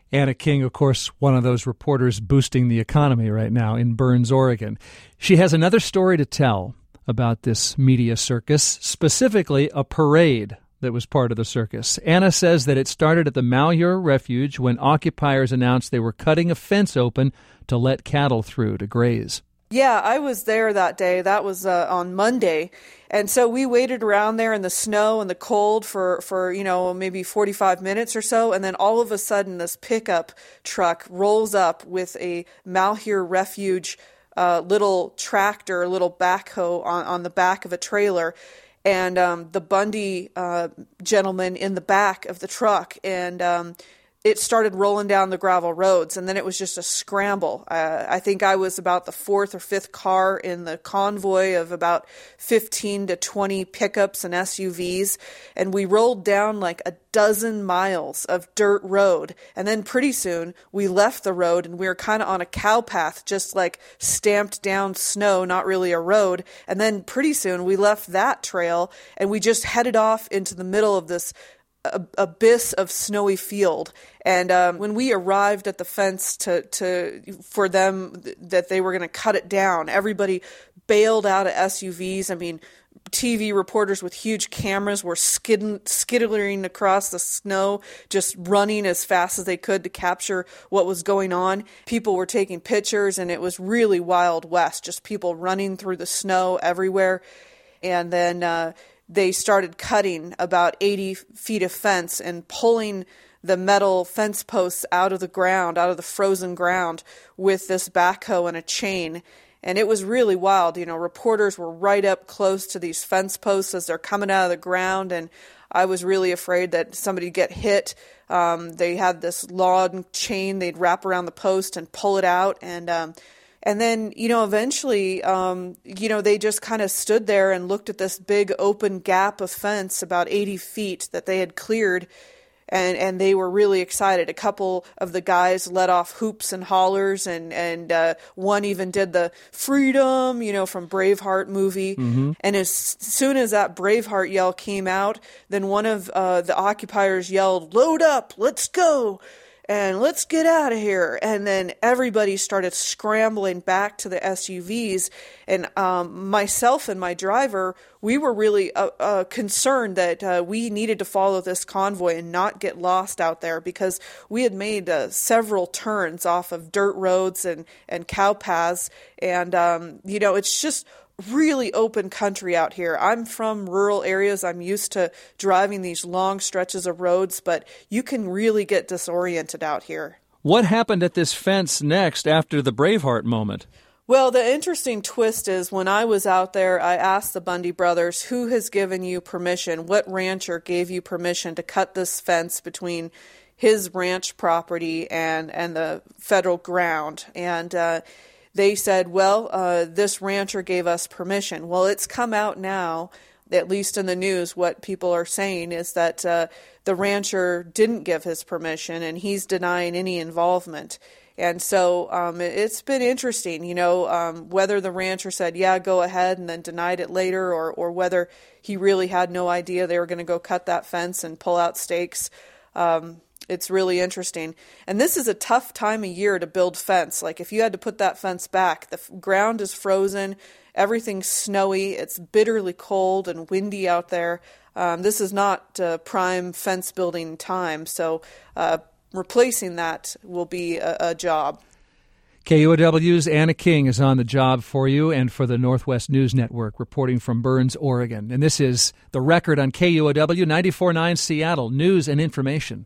Anna King, of course, one of those reporters boosting the economy right now in Burns, Oregon. She has another story to tell about this media circus, specifically a parade that was part of the circus. Anna says that it started at the Malheur Refuge when occupiers announced they were cutting a fence open to let cattle through to graze. Yeah, I was there that day. That was on Monday. And so we waited around there in the snow and the cold for maybe 45 minutes or so. And then all of a sudden, this pickup truck rolls up with a Malheur Refuge little tractor, little backhoe on the back of a trailer. And the Bundy gentleman in the back of the truck. And it started rolling down the gravel roads, and then it was just a scramble. I think I was about the fourth or fifth car in the convoy of about 15 to 20 pickups and SUVs, and we rolled down like a dozen miles of dirt road, and then pretty soon we left the road, and we were kind of on a cow path, just like stamped down snow, not really a road, and then pretty soon we left that trail, and we just headed off into the middle of this abyss of snowy field. And when we arrived at the fence for them that they were going to cut it down, everybody bailed out of SUVs. I mean, TV reporters with huge cameras were skittering across the snow, just running as fast as they could to capture what was going on. People were taking pictures, and it was really Wild West, just people running through the snow everywhere. And then they started cutting about 80 feet of fence and pulling the metal fence posts out of the ground, out of the frozen ground, with this backhoe and a chain. And it was really wild. Reporters were right up close to these fence posts as they're coming out of the ground, and I was really afraid that somebody'd get hit. They had this long chain they'd wrap around the post and pull it out, and then, eventually, they just kind of stood there and looked at this big open gap of fence about 80 feet that they had cleared, and they were really excited. A couple of the guys let off hoops and hollers, and one even did the freedom, from Braveheart movie. Mm-hmm. And as soon as that Braveheart yell came out, then one of the occupiers yelled, "Load up, let's go!" And let's get out of here. And then everybody started scrambling back to the SUVs. And myself and my driver, we were really concerned that we needed to follow this convoy and not get lost out there, because we had made several turns off of dirt roads and cow paths. And, it's just really open country out here. I'm from rural areas. I'm used to driving these long stretches of roads, but you can really get disoriented out here. What happened at this fence next after the Braveheart moment? Well, the interesting twist is when I was out there, I asked the Bundy brothers, who has given you permission? What rancher gave you permission to cut this fence between his ranch property and the federal ground? And they said, this rancher gave us permission. Well, it's come out now, at least in the news, what people are saying is that the rancher didn't give his permission, and he's denying any involvement. And so it's been interesting, whether the rancher said, yeah, go ahead, and then denied it later, or whether he really had no idea they were going to go cut that fence and pull out stakes. It's really interesting. And this is a tough time of year to build fence. Like if you had to put that fence back, the ground is frozen, everything's snowy, it's bitterly cold and windy out there. This is not prime fence building time. So replacing that will be a job. KUOW's Anna King is on the job for you and for the Northwest News Network, reporting from Burns, Oregon. And this is The Record on KUOW 94.9 Seattle, news and information.